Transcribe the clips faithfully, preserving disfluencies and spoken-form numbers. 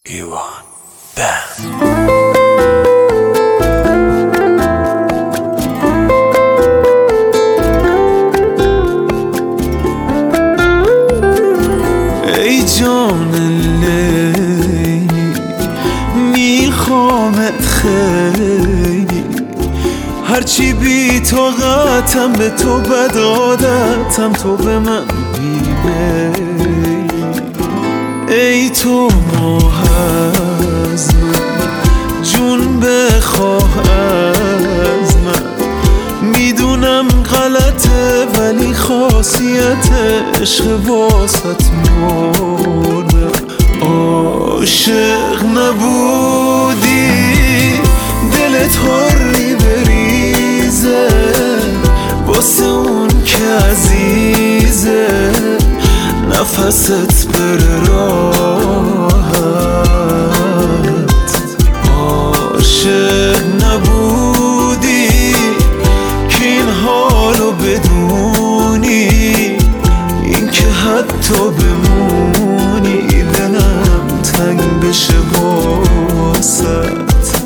ایوان بند. ای جان لیلی میخوامت خیلی، هرچی بی طاقتم به تو بد عادتم، تو به من بیمیلی. ای تو ماه از من، جون بخواه از من، میدونم غلطه ولی خاصیت عشق واسط مردم. عاشق نبودی دلت حری بریزه، واسه اون که عزیزه نفست بره راحت. عاشق نبودی که این حالو بدونی، این که حتی بمونی دلم تنگ بشه واسط.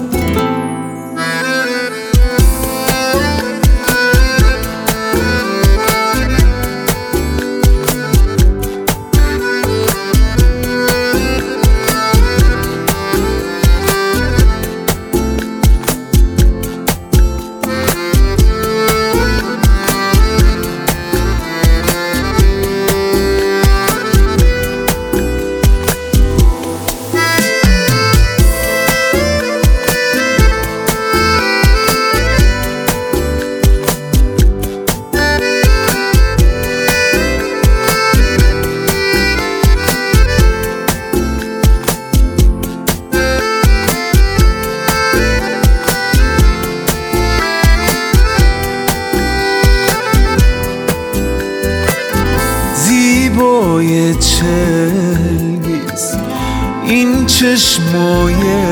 زیبای چلگیز این چشمای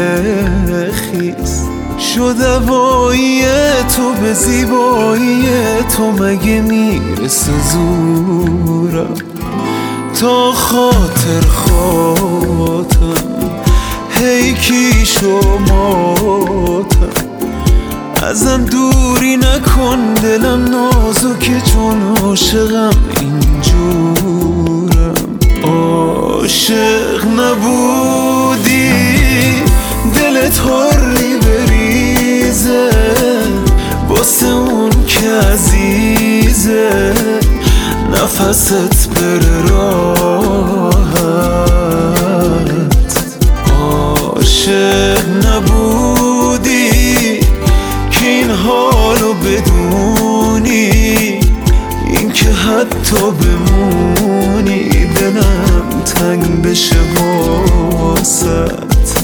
خیز، شد هوایی تو به زیبایی تو، مگه میرسه زورم تا خاطر خاطرم هی کی شماتم. ازم دوری نکن دلم نازکه چون عاشقم اینجورم. عاشق نبودی دلت حری بریزه، واسه اون که عزیزه نفست بره راحت. عاشق نبودی که این حالو بدونی، این که حتی بمونی دلم تنگ بشه واسط.